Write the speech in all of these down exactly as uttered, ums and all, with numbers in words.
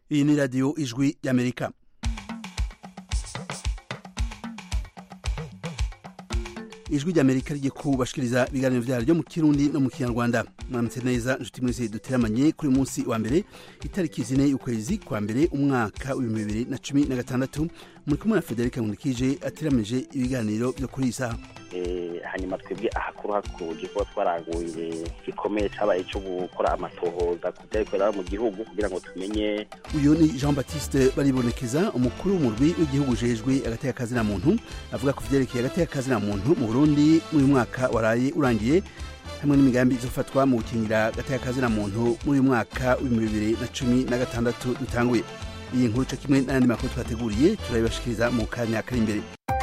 Iyi ni radiyo ijwi y'Amerika. Ijwi ry'Amerika rigiye kubashikiriza ibiganiro vyaryo mu Kirundi no mu Kinyarwanda. Mwaramutse neza nshuti mwese duteramanye kuri munsi wa mbere itariki zine y'ukwezi kwa mbere umwaka w'ibihumbi bibiri na cumi na gatandatu. Muri kumwe na Federica Nkundikije ateramije ibiganiro byo kuri isaha. Eh hanyuma twebwe ahakuru hakuje ko twaraguye gikomeye cabaye cyo gukora amatohoza kubyarikorera mu gihugu kugira ngo tumenye. Uyu ni Jean Baptiste Baribonekeza, umukuru w'umurwi w'igihugu jejwe agateka kazina muntu, avuga ku vyerekeye agateka kazina muntu mu Burundi muri mwaka waraye urangiye hamwe n'imigambi izofatwa mu gukingira agateka kazina muntu muri mwaka w'ibihumbi bibiri na cumi na gatandatu dutanguye. Iyi nkuru cyo kimwe n'andi makuru twateguriye turabibashikiriza mu kanya kari imbere.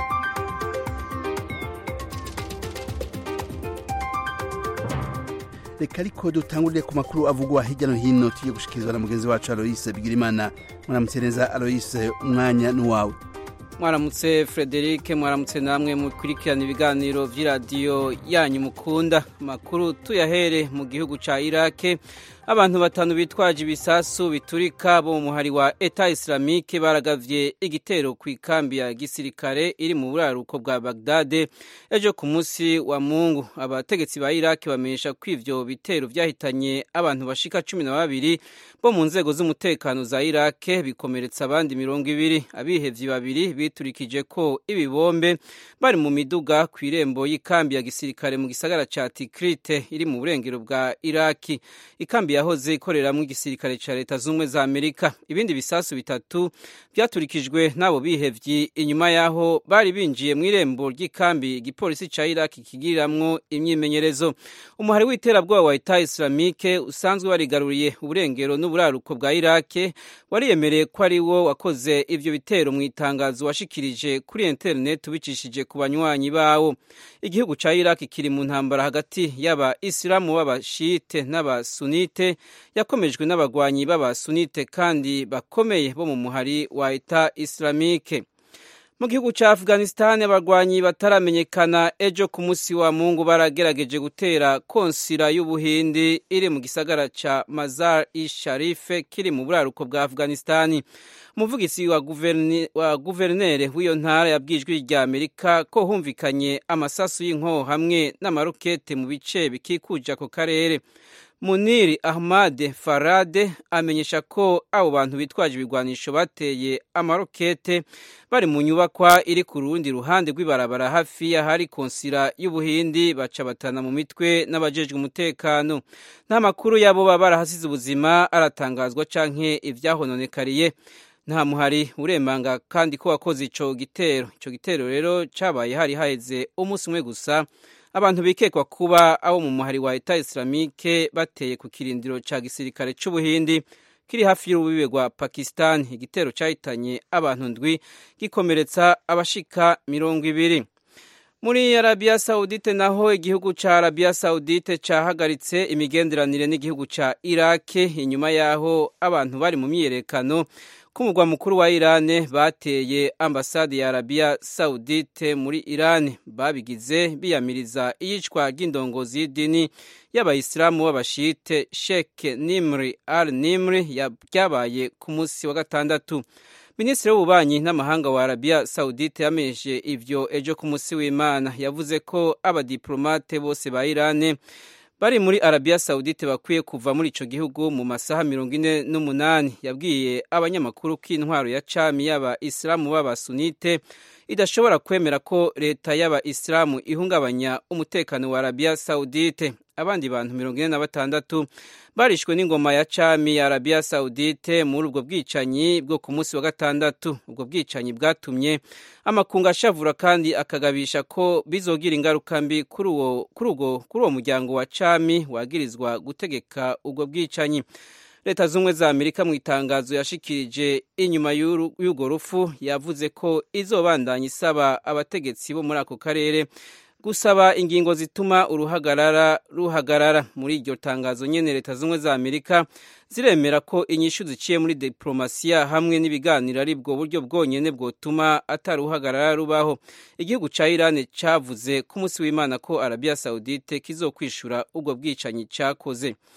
Reka ariko dutangurire ku makuru avugwa hirya no hino tugiye gushikirizwa na mugenzi wacu Aloise Bigirimana. Mwaramutse neza Aloise, umwanya n'uwawe. Mwaramutse Frederic, mwaramutse namwe mukurikirana ibiganiro vy'iradiyo yanyu mukunda. Makuru tuyahere mu gihugu ca Iraq. Abantu batanu bitwaje ibisasu biturika bo mu muhari wa Eta Islamique baragavye igitero ku ikambi ya gisirikare iri mu buraruko bwa Baghdad ejo ku munsi wa Mungu. Abategetsi ba Iraq bamenyesha ko ivyo bitero vyahitanye abantu bashika cumi na babiri bo mu nzego z'umutekano za Iraq, bikomeretsa abandi mirongo ibiri. Abihevyi babiri biturikije ko ibibombe bari mu miduga ku irembo y'ikambi ya gisirikare mu gisagara ca Tikrit iri mu burengero bwa Iraq. Ikambi yahoze ikoreramwo igisirikare ca leta z'ubumwe za Amerika. Ibindi bisasu bitatu vyaturikijwe n'abo bihevyi inyuma yaho bari binjiye mu irembo ry'ikambi igipolisi ca Iraq kigiriramwo imyimenyerezo. Umuhari w'iterabwoba wa Eta Islamique usanzwe warigaruriye uburengero n'uburaruko bwa Iraq wariyemereye ko ari wo wakoze ivyo bitero mu itangazo washikirije kuri internet ubicishije ku banywanyi bawo. Igihugu ca Iraq kiri mu ntambara hagati y'aba Islamu b'abashite n'abasunite yakomejwe n'abagwanyi b'abasunite kandi bakomeye bo mu muhari wa Eta Islamique. Mu gihugu ca Afghanistan abagwanyi bataramenyekana ejo ku munsi wa Mungu baragerageje gutera konsira y'Ubuhindi iri mu gisagara ca Mazar-i-Sharif kiri mu buraruko bwa Afghanistan. Umuvugizi wa guverne wa guvernere w'iyo ntara yabwijwe rya Amerika ko humvikanye amasasu y'inkoho hamwe n'amarokete mu bice bikikuje ako karere. Munir Ahmad Farade amenyesha ko abo bantu bitwaje ibigwanisho bateye amarokete bari mu nyubakwa iri ku rundi ruhande rw'ibarabara hafi y'ahari konsira y'Ubuhindi, baca batana mu mitwe n'abajejwe umutekano. Nta makuru yabo baba barahasize ubuzima aratangazwa canke ivyahononekariye. Nta muhari uremanga kandi ko wakoze ico gitero. Ico gitero rero cabaye hari haheze umunsi umwe gusa abantu bikekwa kuba abo mu muhari wa Eta Islamique bateye ku kirindiro ca gisirikare c'Ubuhindi kiri hafi y'urubibe rwa Pakistan. Igitero cahitanye abantu ndwi gikomeretsa abashika mirongo ibiri. Muri Arabia Saudite naho igihugu ca Arabia Saudite cahagaritse imigenderanire n'igihugu ca Iraq inyuma yaho abantu bari mu myiyerekano ku mugwa mukuru wa Iran bateye ambasade ya Arabia Saudite muri Iran. Babigize biyamiriza iyicwa ry'indongozi y'idini y'abayisilamu b'abashite Sheikh Nimri al-Nimri yabaye ku munsi wa gatandatu. Minisitiri w'ububanyi n'amahanga wa Arabia Saudite yamenyesheje ivyo ejo ku munsi w'Imana. Yavuze ko abadiplomate bose ba Iran bari muri Arabia Saudite bakwiye kuva muri ico gihugu mu masaha mirongo ine n'umunani. Yabwiye abanyamakuru ko intwaro ya cami y'aba Islamu b'abasunite idashobora kwemera ko leta y'aba Islamu ihungabanya umutekano wa Arabia Saudite. Abandi bantu mirongo ine na batandatu barishwe n'ingoma ya cami ya Arabia Saudite muri ubwo bwicanyi bwo ku munsi wa gatandatu. Ubwo bwicanyi bwatumye amakungu ashavura kandi akagabisha ko bizogira ingaruka mbi kuri uwo kuri uwo kuri uwo muryango wa cami wagirizwa gutegeka ubwo bwicanyi. Leta z'ubumwe za Amerika mu itangazo yashikirije inyuma y'urwo rufu yavuze ko izobandanya isaba abategetsi bo muri ako karere gusaba ingingo zituma uruhagarara ruhagarara. Muri iryo tangazo nyene Leta z'ubumwe za Amerika ziremera ko inyishu ziciye muri diplomasiya hamwe n'ibiganiro ari bwo buryo bwonyene bwotuma ataruhagarara rubaho. Igihugu ca Iran cavuze ku munsi w'Imana ko Arabia Saudite kizokwishura ubwo bwicanyi cakoze.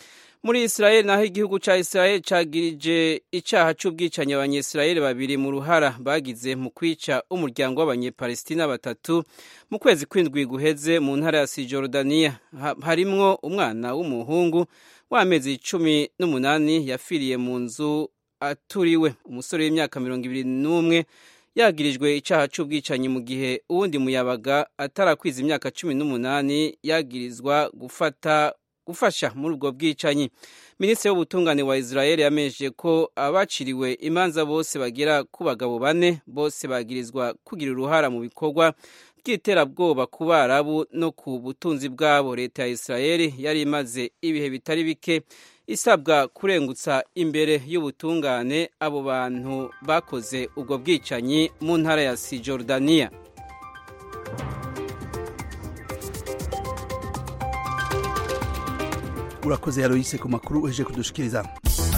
Muri Israel naho igihugu ca Israel cagirije icaha c'ubwicanyi abanyesirayeli babiri mu ruhara bagize mu kwica umuryango w'abanyepalestina batatu mu kwezi kw'indwi guheze mu ntara ya Cisjordania. Ha, harimwo umwana w'umuhungu w'amezi cumi n'umunani yafiriye mu nzu aturiwe. Umusore w'imyaka mirongo ibiri n'umwe yagirijwe icaha c'ubwicanyi mu gihe uwundi muyabaga atarakwiza imyaka cumi n'umunani yagirizwa gufata gufasha muri ubwo bwicanyi. Minisitiri w'ubutungane wa Israel yamenyesheje ko abaciriwe imanza bose bagera ku bagabo bane, bose bagirizwa kugira uruhara mu bikorwa by'iterabwoba ku Barabu no ku butunzi bwabo. Leta ya Israel yari imaze ibihe bitari bike isabwa kurengutsa imbere y'ubutungane abo bantu bakoze ubwo bwicanyi mu ntara ya Cisjordania. Urakoze Aloise ku makuru uheje kudushikiriza.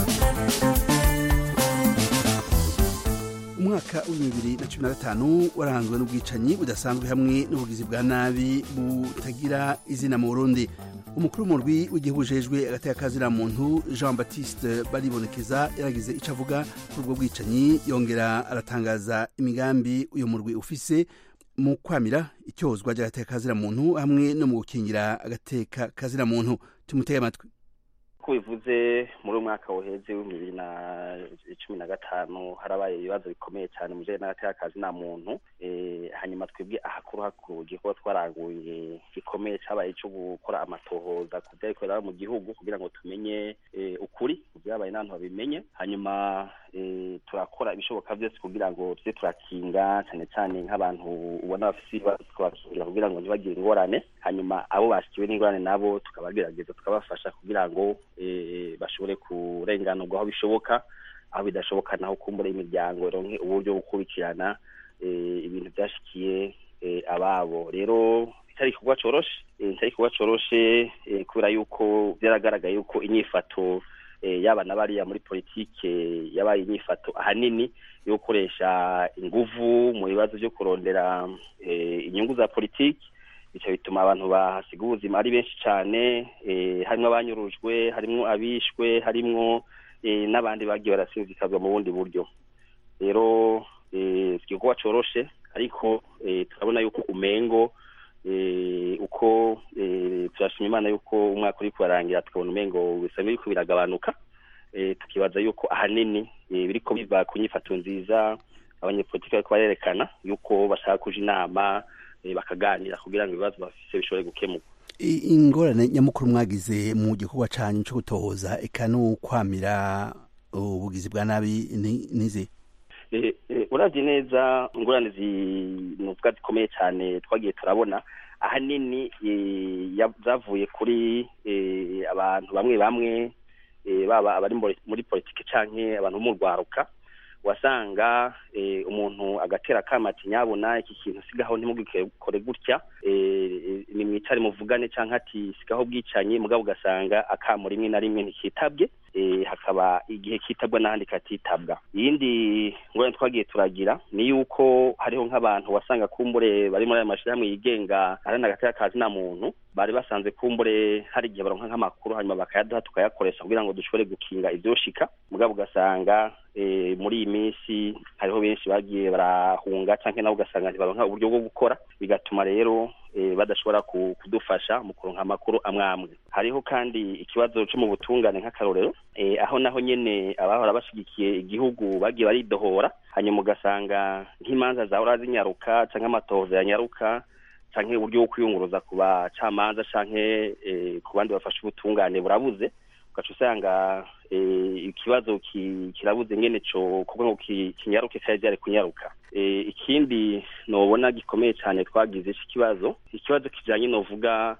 Umwaka wa bibiri na cumi na gatanu waranzwe n'ubwicanyi budasanzwe hamwe n'ubugizi bwa nabi butagira izina mu Burundi. Umukuru w'umurwi w'igihugu ujejwe agateka kazira muntu Jean Baptiste Baribonekeza yaragize ico avuga kuri ubwo bwicanyi, yongera aratangaza imigambi uyu murwi ufise mu kwamira icyozwa ry'agateka kazira muntu hamwe no mu gukingira agateka kazira muntu. Tumutege amatwi. Ko bivuze muri umwaka woheze wa bibiri na cumi na gatanu harabaye ibibazo bikomeye cyane mu bijanye n'agateka kazina muntu. Eh, hanyuma twebwe ahakuru hakuru giko twaraguye gikomeye cabaye cyo gukora amatohoza kudekorera mu gihugu kugira ngo tumenye e, ukuri byabaye n'abantu babimenye. Hanyuma e, turakora ibishoboka byose kugira ngo tuze turakinga cyane cyane nk'abantu ubona bafise twakingira kugira ngo ntibagire ingorane. Hanyuma abo bashikiwe n'ingorane nabo tukabagerageza tukabafasha kugira ngo e, bashobore kurenganurwa aho bishoboka, aho bidashoboka naho kumbura imiryango ronke uburyo bukurikirana e, ibintu byashikiye e, ababo. Rero bitari kugwa coroshe, bitari kugwa coroshe e, kubera yuko byaragaragaye yuko inyifato e, yaba nabariya muri politike yabaye inyifato ahanini yo gukoresha inguvu mu bibazo byo kurondera e, inyungu za politike. Bica bituma abantu bahasiga ubuzima ari benshi cyane, e, harimo abanyurujwe, harimo abishwe, harimo e, n'abandi bagiye barasinzikazwa mu bundi buryo. Rero eh sikigwa coroshe ariko e, turabona yuko umengo e, uko e, turashima Imana yuko umwaka uri kurangira tukabona umengo bisa biriko biragabanuka. E, tukibaza yuko ahanini e, biriko biva kunyifato nziza abanyepolitike bariko barerekana yuko bashaka kuja inama e, bakaganira kugira ngo ibibazo bafise bishobore gukemuka. Ingorane nyamukuru mwagize mu gikorwa canyu cyo gutohoza eka no kwamira ubugizi bwa nabi nize? Eh e, uravye neza ingorane zinuvuga zikomeye cyane twagiye turabona ahanini e, zavuye kuri e, abantu bamwe bamwe e, baba abari muri politike canke abantu mu rwaruka. Wasanga e, umuntu agatera kamati nyabona iki kintu sigaho ntimugikore gutya e, ni mwicare muvugane canke ati sigaho bwicanye mugabo ugasanga akamuri rimwe na rimwe ntikitabwe e, hakaba igihe kitabwa n'ahandi katitabwa. Yindi ngorane twagiye turagira ni yuko hariho nk'abantu wasanga kumbure bari muri aya mashirahamwe yigenga arana agateka kazina muntu bari basanze kumbure hari igihe baronka nk'amakuru hanyuma bakayaduha tukayakoresha kugira ngo dushobore gukinga ivyoshika mugabo ugasanga e, muri iyi minsi hariho benshi bagiye barahunga canke nabo ugasanga ntibaronka uburyo bwo gukora, bigatuma rero e, badashobora kudufasha mu kuronka amakuru amwamwe. Hariho kandi ikibazo cyo mu butungane nk'akarorero e, aho naho nyene abahora bashigikiye igihugu bagiye baridohora hanyuma ugasanga nk'imanza zahora zinyaruka canke amatohoza yanyaruka canke uburyo bwo kwiyunguruza ku bacamanza canke e, ku bandi bafasha ubutungane burabuze. Ugaca usanga e, ikibazo ki, kirabuze ngene co kuko ngo kinyaruke cyari byari kunyaruka. E, ikindi nobona gikomeye cyane twagize ikibazo ikibazo kijanye no vuga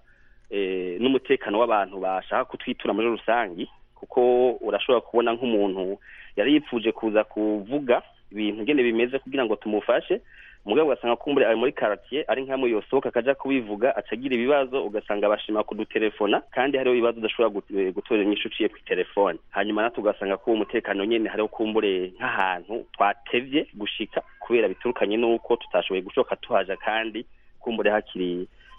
e, n'umutekano w'abantu bashaka kutwitura muri rusangi, kuko urashobora kubona nk'umuntu yari yipfuje kuza kuvuga ibintu ngene bimeze kugira ngo tumufashe mugabo ugasanga kumbure ari muri quartier ari nkamwe yosohoka akaja kubivuga acagira ibibazo ugasanga bashima kudutelefona kandi hariho ibibazo udashobora gutorera inyishu ciye ku telefone. Hanyuma natwe ugasanga ko umutekano nyene hariho kumbure nk'ahantu twatevye gushika kubera biturukanye nuko tutashoboye gushoka tuhaja kandi kumbure hakiri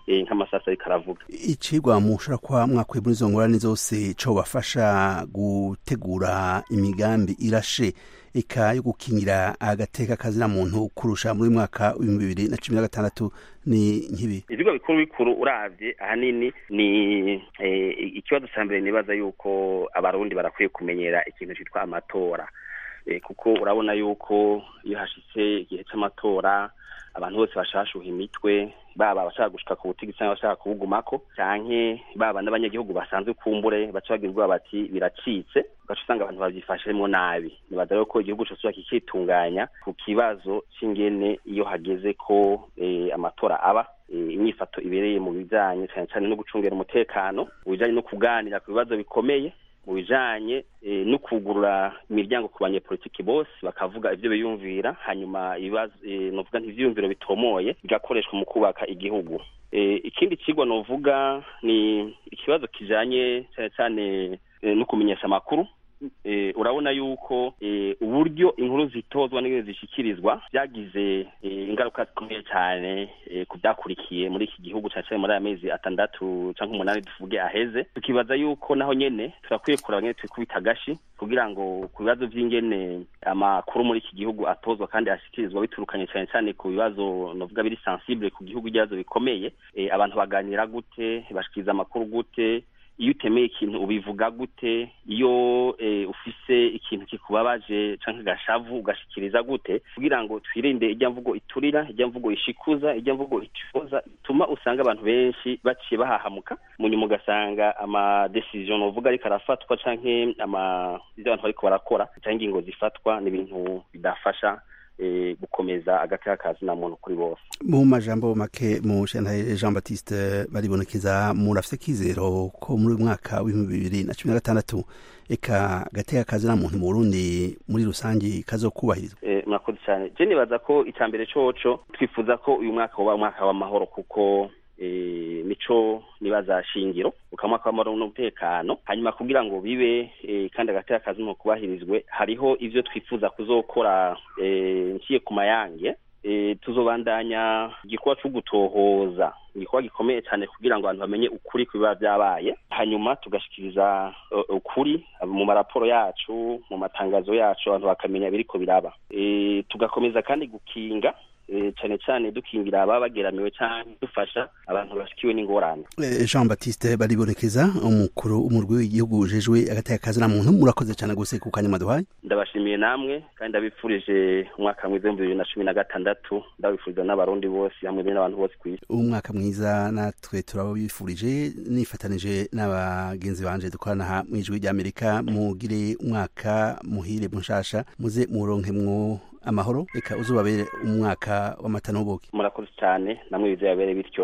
eh, nk'amasasa ariko aravuga. Icigwa mushobora kuba mwakuye muri izo ngorane zose co bafasha gutegura imigambi irashe eka yo gukingira agateka kazina muntu kurusha muri mwaka w'ibihumbi bibiri na cumi na gatandatu ni nkibi. Ivyigwa bikuru bikuru uravye ahanini ni eh, ikibazo ca mbere nibaza yuko abarundi barakwiye kumenyera ikintu citwa amatora, eh, kuko urabona yuko iyo hashitse igihe c'amatora abantu bose bashashuha imitwe, baba bashaka gushika ku butegetsi cyangwa bashaka kubugumako canke baba n'abanyagihugu basanzwe kumbure baca bagirwa bati biracitse, ugaca usanga abantu bavyifashemo nabi. Nibaza yuko igihugu cose kikitunganya ku kibazo c'ingene iyo hageze ko eh, amatora aba eh, inyifato ibereye mu bijanye cyane cyane no gucungera umutekano, mu bijanye no kuganira ku bibazo bikomeye, mu bijanye e, no kugurura imiryango ku banyepolitiki bose bakavuga ivyo biyumvira, hanyuma ibibazo e, novuga ntivyiyumviro bitomoye bigakoreshwa mu kubaka igihugu. E, ikindi cigwa novuga ni ikibazo kijanye cyane cyane e, no kumenyesha amakuru. E, urabona yuko e, uburyo inkuru zitozwa n'ingene zishikirizwa byagize e, ingaruka zikomeye cyane e, ku byakurikiye muri iki gihugu cyane muri aya mezi atandatu canke umunani tuvuge aheze. Tukibaza yuko naho nyene turakwiye kuraba ngene twikubita agashi kugira ngo ku bibazo vy'ingene amakuru muri iki gihugu atozwa kandi ashikirizwa biturukanye cyane cyane ku bibazo novuga biri sensible ku gihugu, ibibazo bikomeye, e, abantu baganira gute, bashikiriza amakuru gute, iyo utemeye ikintu ubivuga gute, iyo e, ufise ikintu kikubabaje canke gashavu ugashikiriza gute, kugira ngo twirinde ijya mvugo iturira, ijya mvugo ishikuza, ijya mvugo itifoza, ituma usanga abantu benshi baciye bahahamuka munyuma ugasanga ama decision uvuga ariko arafatwa canke ama ivyo abantu bariko barakora canke ingingo zifatwa n'ibintu bidafasha e, gukomeza agateka kazina muntu kuri bose. Mu majambo make mu Shantaye Jean Baptiste baribonekeza murafise kizero ko muri mwaka w'ibihumbi bibiri na cumi na gatandatu eka agateka kazina muntu mu Burundi muri rusangi kazokubahirizwa? Eh, murakoze cyane. Je nibaza ko icambere coco twifuza ko uyu mwaka woba mwaka w'amahoro, kuko eh, mico nibaza shingiro ukamwaka w'amahoro n'umutekano, hanyuma kugira ngo bibe eh, kandi agateka kazina kubahirizwe hariho ivyo twifuza kuzokora eh, nkiye ku mayange. E, tuzobandanya igikorwa cyo gutohoza, igikorwa gikomeye cyane kugira ngo abantu bamenye ukuri kubiba byabaye, hanyuma tugashikiriza uh, ukuri mu maraporo yacu, mu matangazo yacu, abantu bakamenya biriko biraba. E, tugakomeza kandi gukinga e, cyane cyane dukingira aba bageramiwe cyane dufasha abantu bashikiwe n'ingorane. E, Jean Baptiste baribonekeza umukuru umurwi w'igihugu ujejwe agateka kazina muntu, murakoze cyane gose ku kanya maduhaye. Ndabashimiye namwe kandi ndabifurije umwaka mwiza w'ibihumbi bibiri na cumi na gatandatu, ndabifuriza n'abarundi bose hamwe n'abantu bose kw'isi umwaka mwiza. Natwe turabifurije nifatanije n'abagenzi banje dukorana ha mwijwi rya Amerika, mugire umwaka muhire munshasha, muze muronkemwo amahoro, eka uzubabere umwaka w'amata n'ubuki. Murakoze cyane, namwe bizabere bityo.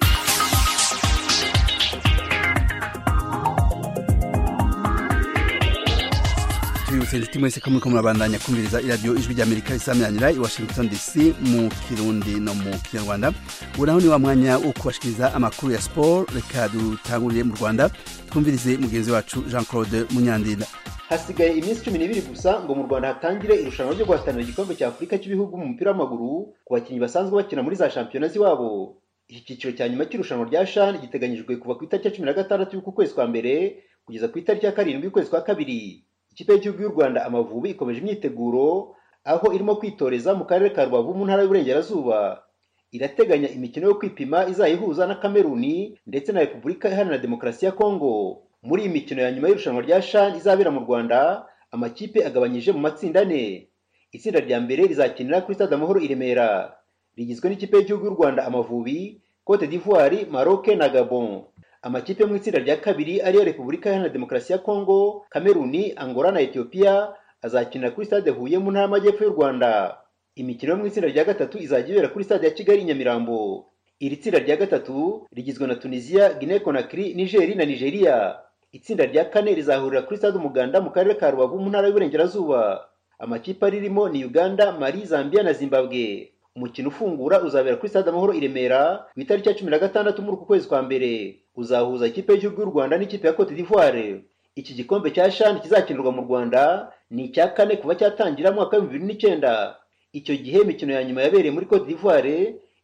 Tuyibutse inshuti mwese ko muriko murabandanya kumviriza iradiyo ijwi ry'Amerika isamiranyira i Washington D C mu Kirundi no mu Kinyarwanda. Ubu ni wa mwanya wo kubashikiriza amakuru ya sport. Reka dutangurire mu Rwanda twumvirize mugenzi wacu Jean Claude Munyandinda. Hasigaye iminsi cumi n'ibiri gusa ngo mu Rwanda hatangire irushanwa ryo guhatanira igikombe cya Afurika cy'ibihugu mu mupira w'amaguru ku bakinnyi basanzwe bakina muri za shampiyona z'iwabo. Iki cyiciro cya nyuma cy'irushanwa rya CHAN giteganyijwe kuva ku itariki ya cumi na gatandatu y'uku kwezi kwa mbere kugeza ku itariki ya karindwi y'ukwezi kwa kabiri. Ikipe y'igihugu y'u Rwanda Amavubi ikomeje imyiteguro aho irimo kwitoreza mu karere ka Rubavu mu ntara y'Uburengerazuba. Irateganya imikino yo kwipima izayihuza na Kameruni ndetse na Repubulika Iharanira Demokarasi ya Kongo. Muri iyi mikino ya nyuma y'irushanwa rya CHAN izabera mu Rwanda, amakipe agabanyije mu matsinda ane. Itsinda rya mbere rizakinira kuri Stade Amahoro i Remera, rigizwe n'ikipe y'igihugu y'u Rwanda Amavubi, Cote d'Ivoire, Maroc na Gabon. Amakipe mu itsinda rya kabiri ariyo Repubulika Iharanira Demokarasi ya Kongo, Kameruni, Angola na Ethiopia azakinira kuri Stade Huye mu ntara y'Amajyepfo y'u Rwanda. Imikino yo mu itsinda rya gatatu izajya ibera kuri Stade ya Kigali i Nyamirambo. Iri tsinda rya gatatu rigizwe na Tunisia, Guinea Conakry, Niger na Nigeria. Itsinda rya kane rizahurira kuri Stade Umuganda mu karere ka Rubavu mu ntara y'Uburengerazuba. Amakipe aririmo ni Uganda, Mali, Zambia na Zimbabwe. Umukino ufungura uzabera kuri Stade Amahoro i Remera ku itariki ya cumi na gatandatu muri uku kwezi kwa mbere. Uzahuza ikipe y'igihugu y'u Rwanda n'ikipe ya Cote d'Ivoire. Iki gikombe cya CHAN kizakinirwa mu Rwanda ni icya kane kuva cyatangira mu mwaka wa bibiri n'icyenda. Icyo gihe imikino ya nyuma yabereye muri Cote d'Ivoire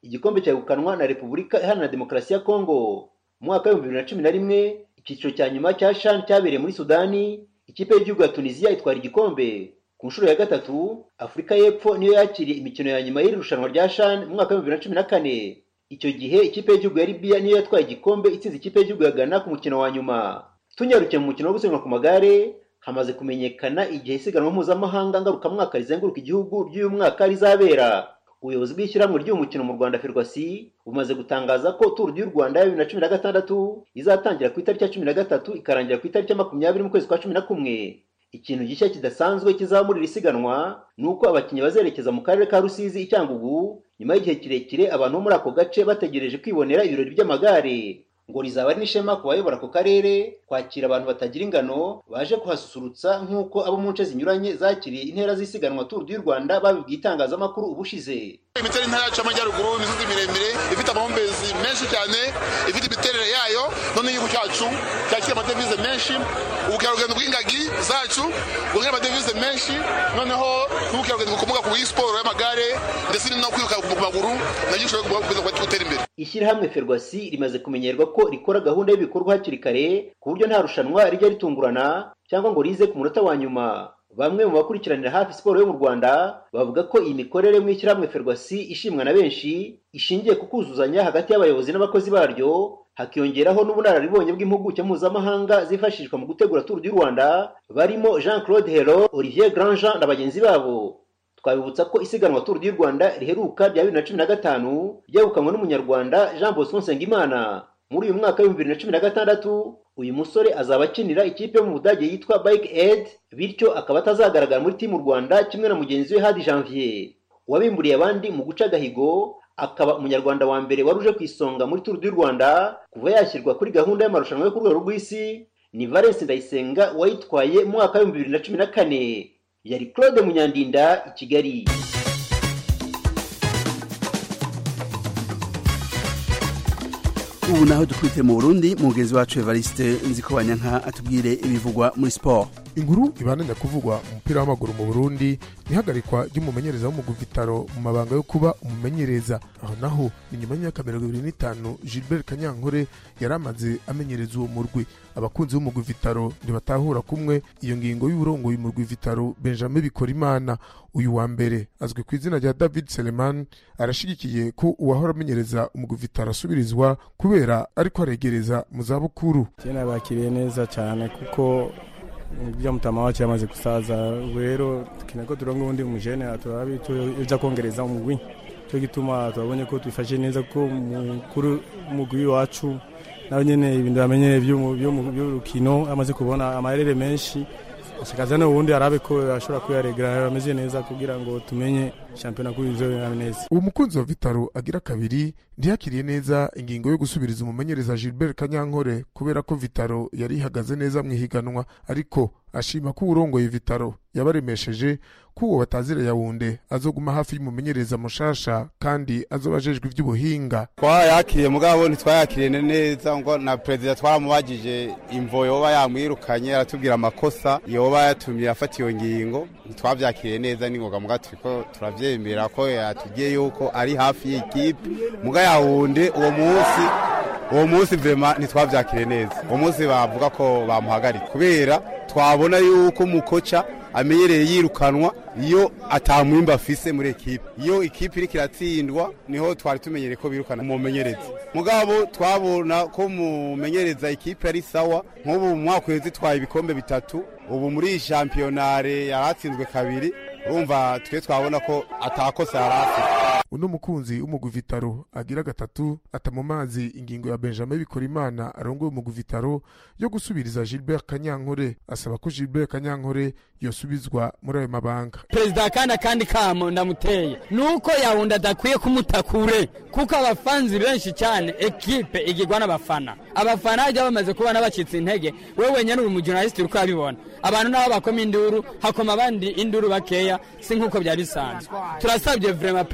igikombe cyagukanwa na Repubulika Iharanira Demokarasi ya Kongo. Mu mwaka wa bibiri na cumi na rimwe icyiciro cya nyuma cya CHAN cyabereye muri Sudani, ikipe y'igihugu ya Tunisia itwara igikombe. Ku nshuro ya gatatu Afurika y'Epfo niyo yakiriye imikino ya nyuma y'iri rushanwa rya CHAN mu mwaka wa bibiri na cumi na kane. Icyo gihe ikipe y'igihugu ya Libya niyo yatwaye igikombe itsinze ikipe y'igihugu ya Ghana ku mukino wa nyuma. Tunyarukiye mu mukino wo gusiganwa ku magare, hamaze kumenyekana igihe isiganwa mpuzamahanga ngarukamwaka rizenguruka igihugu ry'uyu mwaka rizabera. Ubuyobozi bw'ishyirahamwe ry'uyu mukino mu Rwanda Ferwasi bumaze gutangaza ko Tour du Rwanda ya bibiri na cumi na gatandatu izatangira ku itariki ya cumi na gatatu ikarangira ku itariki ya makumyabiri mu kwezi kwa cumi na kumwe. Ikintu gishya kidasanzwe kizamurira isiganwa nuko abakinnyi bazerekeza mu karere ka Rusizi Icyangugu nyuma y'igihe kirekire abantu bo muri ako gace bategereje kwibonera ibirori by'amagare. Ngo rizaba ari n'ishema ku bayobora ako karere kwakira abantu batagira ingano baje kuhasusurutsa nk'uko abo mu nce zinyuranye zakiriye intera z'isiganwa Tour du Rwanda babibwiye itangazamakuru ubushize. Imiterere intara yacu y'amajyaruguru imisozi miremire ifite amahumbezi menshi cyane, ifite imiterere yayo, none igihugu cyacu cyakira amadevize menshi, ubukerarugendo bw'ingagi zacu bugena amadevize menshi, noneho n'ubukerarugendo bukomoka ku siporo y'amagare ndetse no kwiruka ku maguru nabyo bishobora gutera imbere. Ishyirahamwe Ferwasi rimaze kumenyerwa ko rikora gahunda y'ibikorwa hakiri kare ku buryo nta rushanwa rijya ritungurana cyangwa ngo rize ku munota wa nyuma. Bamwe mu bakurikiranira hafi siporo yo mu Rwanda bavuga ko iyi mikorere mu ishyirahamwe Ferwasi ishimwa na benshi ishingiye ku kuzuzanya hagati y'abayobozi n'abakozi baryo, hakiyongeraho n'ubunararibonye bw'impuguke mpuzamahanga zifashishwa mu gutegura Tour du Rwanda barimo Jean-Claude Hero, Olivier Grandjean na bagenzi babo. Twabibutsa ko isiganwa Tour du Rwanda riheruka rya bibiri na cumi na gatanu ryagukanwe n'umunyarwanda Jean Bosco Nsengimana. Muri uyu mwaka wa bibiri na cumi na gatandatu uyu musore azaba akinira ikipe yo mu Budage yitwa Bike Aid, bityo akaba atazagaragara muri timu Rwanda kimwe na mugenzi we Hadi Janvier. Wabimburiye abandi mu guca gahigo akaba umunyarwanda wa mbere waruje ku isonga muri Tour du Rwanda kuva yashyirwa kuri gahunda y'amarushanwa yo ku rwego rw'isi ni Valens Ndayisenga wayitwaye mu mwaka wa bibiri na cumi na kane. Yari Claude Munyandinda i Kigali. Ubu naho dukwite mu Burundi mugenzi wacu Evariste Nzikobanyanka atubwire ibivugwa muri sport. Inkuru ibananya kuvugwa umupira w'amaguru mu Burundi nihagarikwa ry'umumenyereza wo mu Guvitaro mu mabanga yo kuba umumenyereza. Aho naho inyuma y'imyaka mirongo ibiri n'itanu Gilbert Kanyankore yaramaze amenyereza uwo murwi. Abakunzi bo mu Guvitaro ntibatahura kumwe iyo ngingo y'uburongoye mu Guvitaro Benjamin Bikorimana. Uyu wa mbere azwi ku izina rya David Seleman arashigikiye ko uwahora amenyereza mu Guvitaro asubirizwa kubera ariko aregereza mu zabukuru. Cyane bakiriye neza cyane kuko ibyo mutama wacu yamaze gusaza, rero kinako turongo undi mujene aturabi tuja kongereza umugwi, cyo gituma turabonye ko twifashe neza ko mukuru umugwi wacu nawe nyene ibintu bamenyere byo by'urukino amaze kubona amarere menshi ashikaza no wundi arabe ko ashobora kuyaregera ameze neza kugira ngo tumenye championnat kuyizo neza. Uwo mukunzi wa Vitaro agira kabiri ndiyakiriye neza ingingo yo gusubiriza umumenyereza Gilbert Kanyankore kubera ko Vitaro yari ihagaze neza mu higanwa, ariko ashima ko urongoye Vitaro yabaremesheje ko uwo batazira Yaounde azoguma hafi y'umumenyereza mushasha kandi azobajejwe iby'ubuhinga. Kwa yakiriye mugabo ntitwayakiriye neza ngo na president twaramubagije imvo yoba yamwirukanye aratubwira amakosa yoba yatumye afata iyo ngingo, ntitwavyakiriye neza ningoga mugatwi ko turavyemera ko yatugiye yuko ari hafi y'ikipe muga Yaounde uwo munsi uwo munsi vraiment ntitwavyakiriye neza. Uwo munsi bavuga ko bamuhagarika kubera twabona yuko mukoca amenyereye yirukanwa iyo atamwimba afise muri ekipe. Iyo ekipe iri kiratsindwa niho twari tumenyereye ko birukana umumenyereza. Mugabo twabona ko mumenyereza ekipe ari sawa, nk'ubu mu mwaka weze twaye ibikombe bitatu, ubu muri championare yaratsinzwe kabiri, urumva twe twabona ko atakosa yarafite. Uno mukunzi w'umugwi Vitaro agira gatatu atamumazi ingingo ya Benjamin Bikorimana arongoye umugwi Vitaro yo gusubiriza Gilbert Kanyankore, asaba ko Gilbert Kanyankore yosubizwa muri ayo mabanga. Perezida kana kandi kamo ndamuteye nuko Yaounde adakwiye kumutakure kuko abafanzi benshi cyane ekipe igirwa n'abafana. Abafana ajya bamaze kubona bacitse intege, wewe nyene uri mu journalist uko abibona abantu nabo bakoma induru hakoma abandi induru bakeya si nkuko byari bisanzwe. Turasabye vraiment Perezida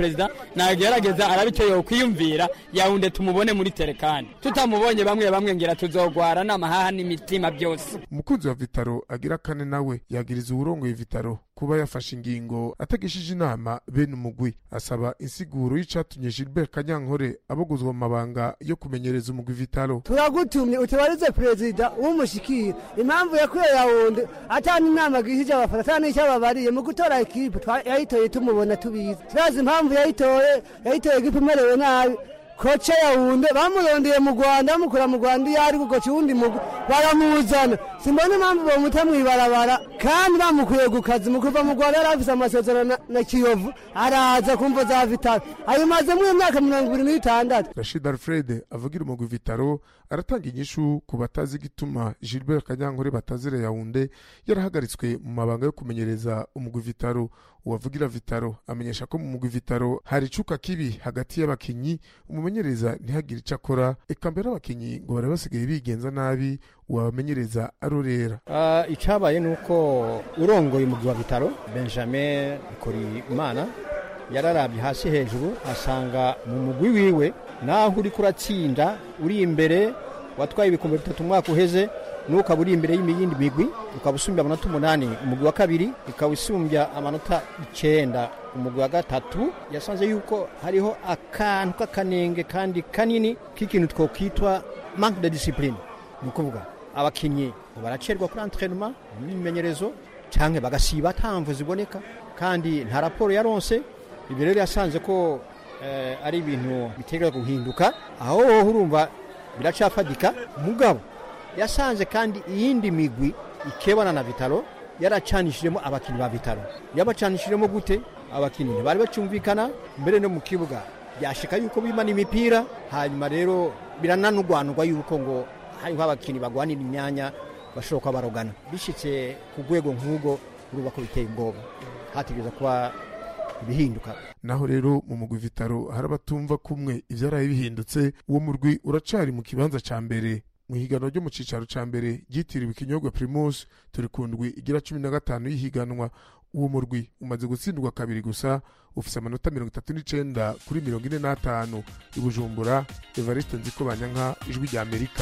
nagerageza arabico yo kwiyumvira Yaounde tumubone muri terekani tutamubonye bamwe bamwe ngira tuzogwara n'amahaha n'imitima byose. Umukunzi wa Vitaro agira kane nawe yagiriza uburongoye Vitaro kuba yafashe ingingo atagishije inama bene umugwi, asaba insiguro y'icatumye Gilbert Kanyankore abogozwa mu mabanga yo kumenyereza umugwi Vitaro. Turagutumye utubarize perezida w'umushikira impamvu yakuye Yaounde atani inama gishije abafana atani icyababariye mu gutora equipe yayitoye tumubona tubizi. Turazi impamvu yayitoye yayitoye equipe merewe nabi. Kocha Yaounde bamurondeye mu Rwanda bamukura mu Rwanda yari gukocha undi mugu baramuzana simbona impamvu bamuta mwibarabara kandi bamukuye gukazi mu kuva mu Rwanda yarafise amasezerano na, na Kiyovu araza kumva za Vitaro ayimaze mu myaka mirongo ibiri n'itandatu. Rashid Alfred avugira umugwi Vitaro aratanga inyishu ku batazi gituma Gilbert Kanyankore batazire Yaounde yarahagaritswe mu mabanga yo kumenyereza umugwi Vitaro. Uwavugira Vitaro amenyesha ko mu mugwi Vitaro hari icuka kibi hagati y'abakinyi, umumenyereza ntihagire icyo akora, eka mbere abakinyi ngo bari basigaye bigenza nabi uwabamenyereza arorera. Uh, icabaye nuko urongoye umugwi wa Vitaro Benjamin Korimana yararabye hasi hejuru asanga mu mugwi wiwe naho uri kuratsinda uri imbere watwaye ibikombe bitatu mwaka uheze nuko aburi imbere y'imiyindi migwi ukabusumbya amanota umunani umugwi wa kabiri ikawusumbya amanota icenda umugwi wa gatatu. Yasanze yuko hariho akantu k'akanenge kandi kanini k'ikintu twokitwa manque de discipline, nukuvuga abakinyi baracerwa kuri entraînement n'imimenyerezo canke bagasiba tamvu ziboneka kandi nta raporo yaronse. Ibyo rero yasanze ko eh, ari ibintu bitegera guhinduka aho urumva biracafadika mugabo. Yasanze kandi iyindi migwi ikebana na Vitaro yaracanishiremo abakinyi ba Vitaro. Yabacanishiremo gute? Abakinyi bari bacumvikana mbere no mu kibuga byashika yuko bimana imipira, hanyuma rero birananugwanurwa yuko ngo hariho abakinyi bagwanira imyanya bashoka barogana. Bishitse ku rwego nk'ugo uruba ko biteye ubwoba, hategeza kuba bihinduka. Naho rero mu mugwi Vitaro harabatumva kumwe ivyaraye bihindutse. Uwo murwi uracari mu kibanza ca mbere mu higanwa ryo mu cicaro ca mbere ryitiriwe ikinyobwa Primus, turi ku ndwi igira cumi na gatanu y'ihiganwa. Uwo murwi umaze gutsindwa kabiri gusa, ufise amanota mirongo itatu n'icenda kuri mirongo ine n'atanu. I Bujumbura, Evariste Nzikobanyanka, Ijwi rya Amerika.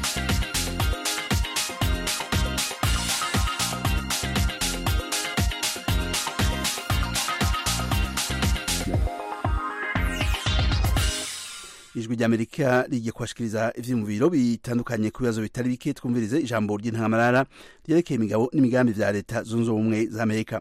Ijwi rya Amerika rigiye kwashikiriza ivyumviro bitandukanye ku bibazo bitari bike. Twumvirize ijambo ry'intangamarara ryerekeye imigabo n'imigambi vya leta zunze ubumwe za Amerika.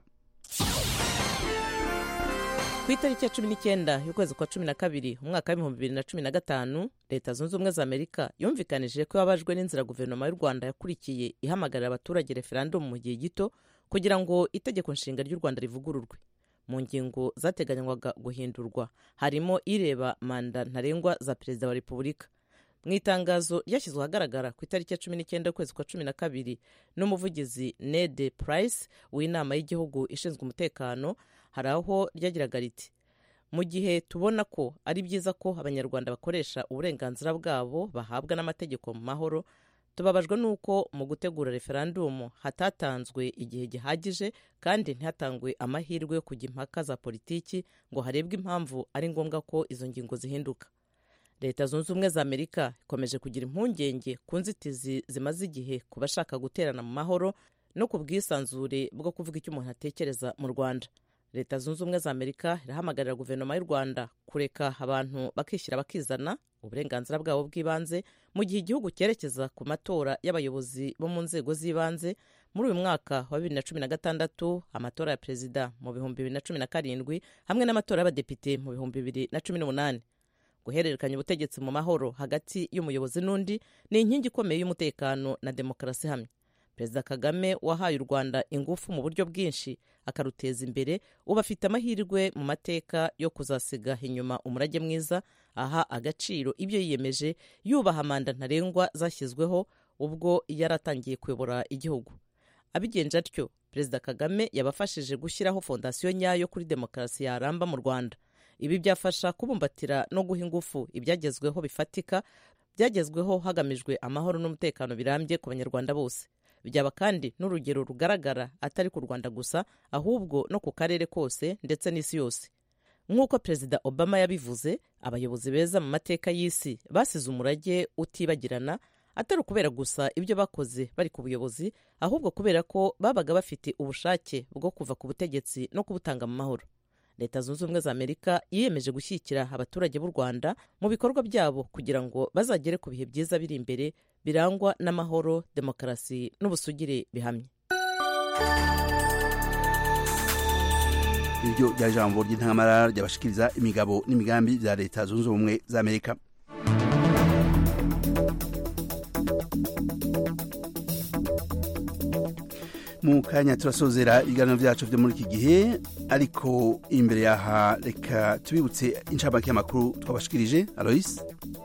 Ku itariki ya cumi n'icyenda y'ukwezi kwa cumi na kabiri umwaka w'ibihumbi bibiri na cumi na gatanu, leta zunze ubumwe za Amerika yumvikanije ko yabajwe n'inzira guverinoma y'u Rwanda yakurikiye ihamagarira abaturage referendum mu gihe gito kugira ngo itegeko nshinga ry'u Rwanda rivugururwe. Mu ngingo zateganywaga guhindurwa harimo ireba manda ntarengwa za perezida wa Repubulika. Mu itangazo ryashyizwe ahagaragara ku itariki ya cumi n'icyenda y'ukwezi kwa cumi na kabiri n'umuvugizi Ned Price w'inama y'igihugu ishinzwe umutekano, hari aho ryagiraga riti: mu gihe tubona ko ari byiza ko abanyarwanda bakoresha uburenganzira bwabo bahabwa n'amategeko mu mahoro, tubabajwe nuko mu gutegura referendum hatatanzwe igihe gihagije kandi ntihatangwe amahirwe yo kujya impaka za politiki ngo harebwe impamvu ari ngombwa ko izo ngingo zihinduka. Leta zunze ubumwe za Amerika ikomeje kugira impungenge ku nzitizi zimaze igihe ku bashaka guterana mu mahoro no ku bwisanzure bwo kuvuga icyo umuntu atekereza mu Rwanda. Leta zunze ubumwe za Amerika irahamagarira guverinoma y'u Rwanda kureka abantu bakishyira bakizana uburenganzira bwabo bw'ibanze mu gihe igihugu cyerekeza ku matora y'abayobozi bo mu nzego z'ibanze muri uyu mwaka wa bibiri na cumi na gatandatu, amatora ya perezida mu bihumbi bibiri na cumi na karindwi hamwe n'amatora y'abadepite mu bihumbi bibiri na cumi n'umunani. Guhererekanya ubutegetsi mu mahoro hagati y'umuyobozi n'undi ni inkingi ikomeye y'umutekano na demokarasi hamwe. Perezida Kagame wahaye u Rwanda ingufu mu buryo bwinshi akaruteza imbere, ubu afite amahirwe mu mateka yo kuzasiga inyuma umurage mwiza, aha agaciro ibyo yiyemeje, yubaha manda ntarengwa zashyizweho ubwo yaratangiye kuyobora igihugu. Abigenje atyo, Perezida Kagame yabafashije gushyiraho fondasiyo nyayo kuri demokarasi yaramba mu Rwanda. Ibi byafasha kubumbatira no guha ingufu ibyagezweho bifatika, byagezweho hagamijwe amahoro n'umutekano birambye ku banyarwanda bose. Byaba kandi n'urugero rugaragara atari ku Rwanda gusa, ahubwo no ku karere kose ndetse n'isi yose. nk'uko perezida obama yabivuze, abayobozi beza mu mateka y'isi basize umurage utibagirana, atari ukubera gusa ibyo bakoze bari ku buyobozi, ahubwo kubera ko babaga bafite ubushake bwo kuva ku butegetsi no kubutanga mu mahoro. leta zunze ubumwe za amerika yiyemeje gushyigikira abaturage b'u rwanda mu bikorwa byabo kugira ngo bazagere ku bihe byiza biri imbere birangwa n'amahoro, demokarasi n'ubusugire bihamye. iryo ryari ijambo ry'intangamara ryabashikiriza imigabo n'imigambi bya leta zunze ubumwe za amerika. mu kanya turasozera ibiganiro byacu byo muri iki gihe, ariko imbere yaha reka tubibutse incamake y'amakuru twabashikirije. Alois,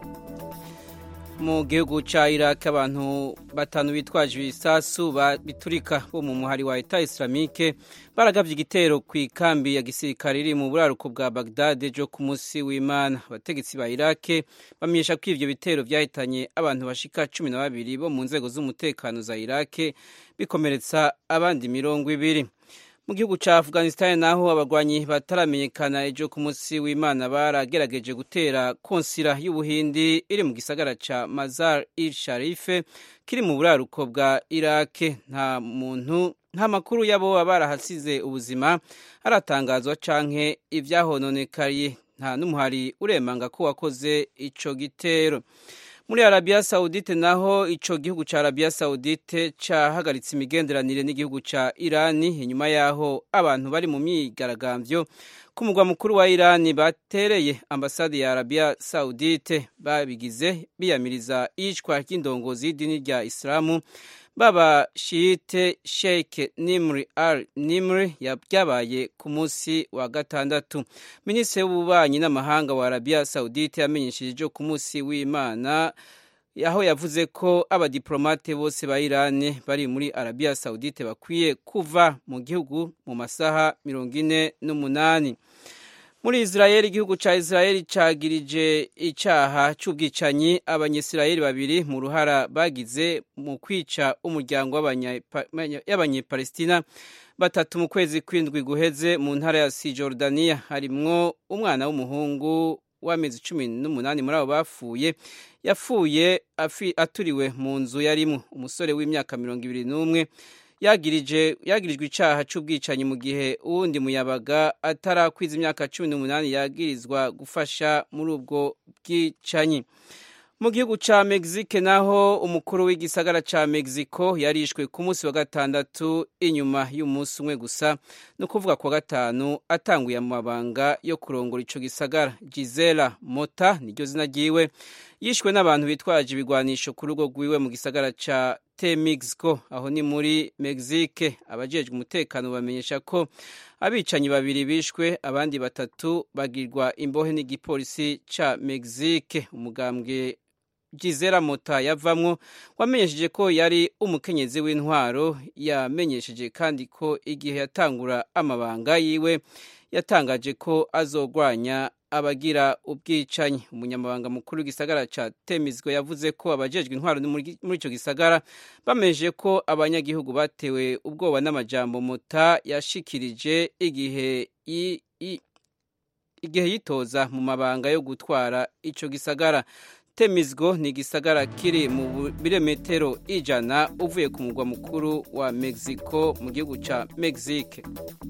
mu gihugu ca Iraq abantu batanu bitwaje ibisasu biturika bo mu muhari wa Eta Islamique baragavye igitero ku ikambi ya gisirikare iri mu buraruko bwa Baghdad jo ku musi w'Imana. Abategetsi ba Iraq bamenyesha ko ivyo bitero vyahitanye abantu bashika cumi na babiri bo mu nzego z'umutekano za Iraq, bikomeretsa abandi mirongo ibiri. Mu gihugu ca Afghanistan naho abarwanyi bataramenyekana ejo ku musi w'Imana baragerageje gutera konsira y'Ubuhindi iri mu gisagara ca Mazar-i-Sharif kiri mu buraruko bwa Iraq. Nta muntu nta makuru yabo barahasize ubuzima aratangazwa canke ivyahononekariye. Nta n'umuhari uremanga ko wakoze ico gitero. Muri Arabia Saudite naho ico gihugu ca Arabia Saudite cahagaritse imigenderanire n'igihugu ca Irani inyuma yaho abantu bari mu myigaragambyo ku mugwa mukuru wa Irani batereye ambasade ya Arabia Saudite, babigize biyamiriza iyicwa ry'indongozi y'idini rya Islamu baba Shiite Sheikh Nimri al-Nimri yabaye ku munsi wa gatandatu. Minisitiri w'ububanyi n'amahanga wa Arabia Saudite yamenyesheje ku munsi w'Imana aho yavuze ko abadiplomate bose ba Iran bari muri Arabia Saudite bakwiye kuva mu gihugu mu masaha mirongo ine n'umunani. Muri Israel, igihugu ca Israel cagirije icaha c'ubwicanyi abanyisirayeli babiri mu ruhara bagize mu kwica umuryango y'abanyepalestina batatu mu kwezi kw'indwi guheze mu ntara ya Cisjordania. Harimwo umwana w'umuhungu w'amezi cumi n'umunani muri abo bapfuye yapfuye aturiwe mu nzu yarimwo. Umusore w'imyaka mirongo ibiri n'umwe yagirije yagirijwe icaha c'ubwicanyi mu gihe uwundi muyabaga atarakwiza imyaka cumi n'umunani yagirizwa gufasha muri ubwo bwicanyi. Mu gihugu ca Mexique naho umukuru w'igisagara ca Mexico yarishwe ku munsi wa gatandatu inyuma y'umunsi umwe gusa, no kuvuga kwa gatanu atanguye amabanga yo kurongora ico gisagara. Gisela Mota niryo zina ryiwe, yishwe n'abantu bitwaje ibigwanisho ku rugo rwiwe mu gisagara ca Temixco, aho ni muri Mexique. Abajejwe umutekano bamenyesha ko abicanyi babiri bishwe, abandi batatu bagirwa imbohe n'igipolisi ca Mexique. Umugambwe Gisela Mota yavamwo wamenyesheje ko yari umukenyezi w'intwaro. Yamenyesheje kandi ko igihe yatangura amabanga yiwe yatangaje ko azogwanya abagira ubwicanyi. Umunyamabanga mukuru w'igisagara ca Temixco yavuze ko abajejwe intwaro muri ico gisagara bameje ko abanyagihugu batewe ubwoba n'amajambo Mota yashikirije igihe i, i, igihe yitoza mu mabanga yo gutwara ico gisagara. Temixco ni igisagara kiri mu birometero ijana uvuye ku mugwa mukuru wa Mexico mu gihugu ca Mexique.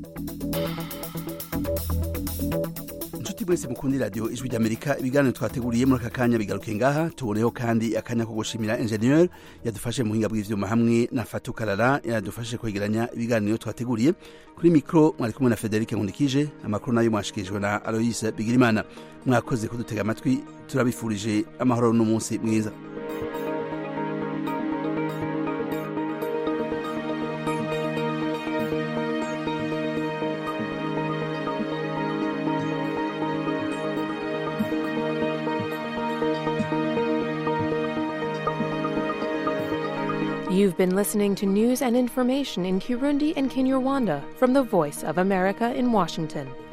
Inshuti mwese mukundi radio Ijwi ry'Amerika, ibiganiro twateguriye muri aka kanya bigaruke ngaha. Tuboneho kandi akanya ko gushimira ingenieur yadufashe mu hinga bw'ivyuma hamwe na Fatou Karara yadufashe kwegeranya ibiganiro twateguriye. Kuri mikro mwari kumwe na Frederic Nkundikije, amakuru nayo mwashikirijwe na Alois Bigirimana. Mwakoze kudutega amatwi, turabifurije amahoro n'umunsi mwiza. You've been listening to news and information in Kirundi and Kinyarwanda from the Voice of America in Washington.